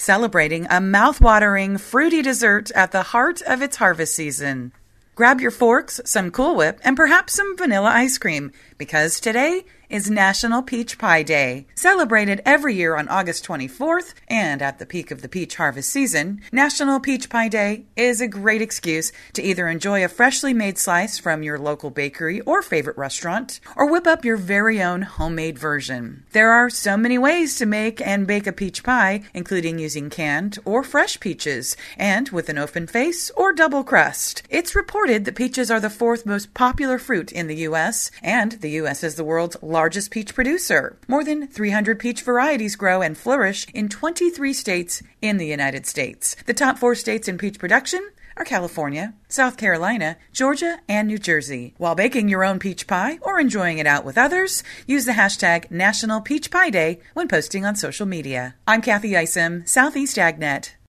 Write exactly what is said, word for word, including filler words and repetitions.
celebrating a mouth-watering, fruity dessert at the heart of its harvest season. Grab your forks, some Cool Whip, and perhaps some vanilla ice cream, because today is National Peach Pie Day. Celebrated every year on August twenty-fourth, and at the peak of the peach harvest season, National Peach Pie Day is a great excuse to either enjoy a freshly made slice from your local bakery or favorite restaurant, or whip up your very own homemade version. There are so many ways to make and bake a peach pie, including using canned or fresh peaches, and with an open face or double crust. It's reported that peaches are the fourth most popular fruit in the U S, and the U S is the world's largest peach producer. More than three hundred peach varieties grow and flourish in twenty-three states in the United States. The top four states in peach production are California, South Carolina, Georgia, and New Jersey. While baking your own peach pie or enjoying it out with others, use the hashtag National Peach Pie Day when posting on social media. I'm Kathy Isom, Southeast AgNet.